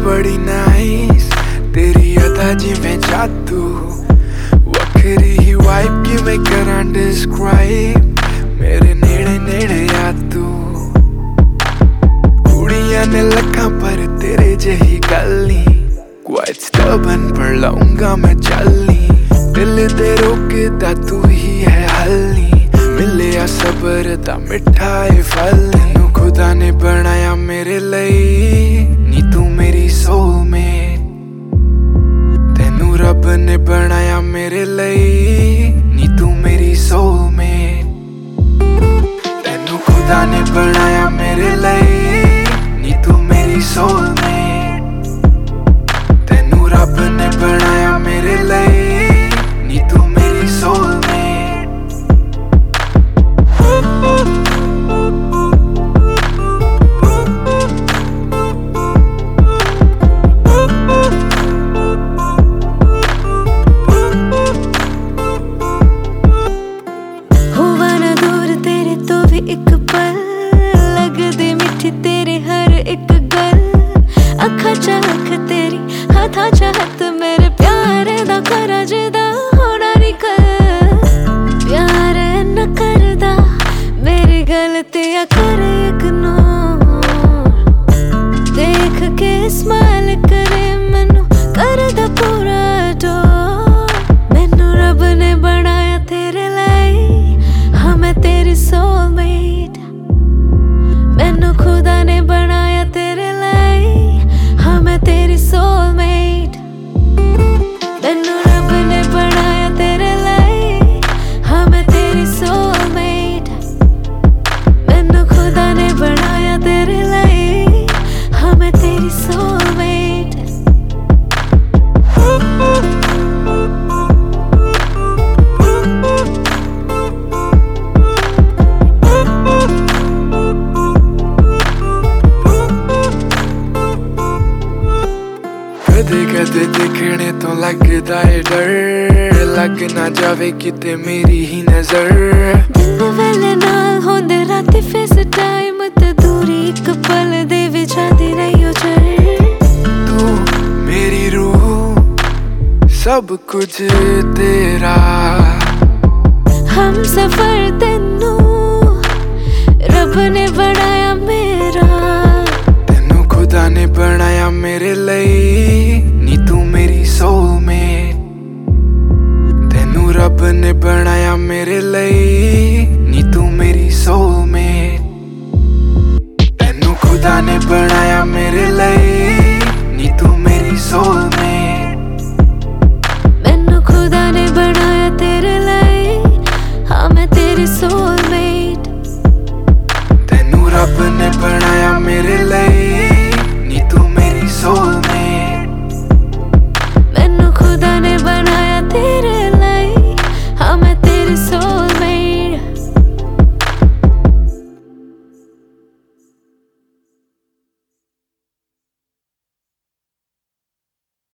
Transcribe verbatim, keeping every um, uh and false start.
बड़ी नाइस तेरी अदा जिवें जादू वखरी ही वाइब की मैं करां डिस्क्राइब मेरे नेड़े नेड़े आ तू कुड़ियां ने लखा पर तेरे जही गल नी क्वाइट स्टबन पर लाऊंगा मैं चलनी दिल दे रोकदा तू ही है हलनी मिले आ सबर दा मिठा ए फल तैनू खुदा ने बनाया मेरे लिए नी तू मेरी सोलमेट तैनू रब ने बनाया मेरे लिए नी तू मेरी सोलमेट तैनू खुदा ने बनाया मेरे लिए नी तू मेरी सोलमेट तैनू रब ने बनाया मेरे लिए नी तू मेरी सोलमेट एक पल लगदी मिठी तेरी हर एक गल अखा चख तेरी हथा चाहत मेरे प्यार दा करा जिदा होना नी कल प्यार न करदा मेरी गलतियां कर इग्नोर देख के स्माइल करे मैनू करदा पूरा डोर मैनू रब ने बनाया तेरे लिए हाँ मैं तेरी सोलमेट मैनू खुदा ने बनाया तेरे लिए हाँ मैं तेरी सोलमेट मैनू रब ने बनाया तेरे लिए हाँ मैं तेरी सोलमेट मैनू खुदा ने बनाया तेरे लिए हाँ मैं तेरी सोलमेट कदे कदे देखने तो लगदा है डर लग ना जावे किते मेरी ही नजर दिन वेले नाल होंदे राती फेस टाइम ते दूरी एक पल दे विच आदी रहियो चर तू मेरी रूह सब कुछ तेरा हम सफर तेनू रब ने बनाया मेरा तैनू खुदा ने बनाया मेरे लिए नी तू मेरी सोलमेट तैनू रब ने बनाया मेरे लिए नी तू मेरी सोलमेट तैनू खुदा ने बनाया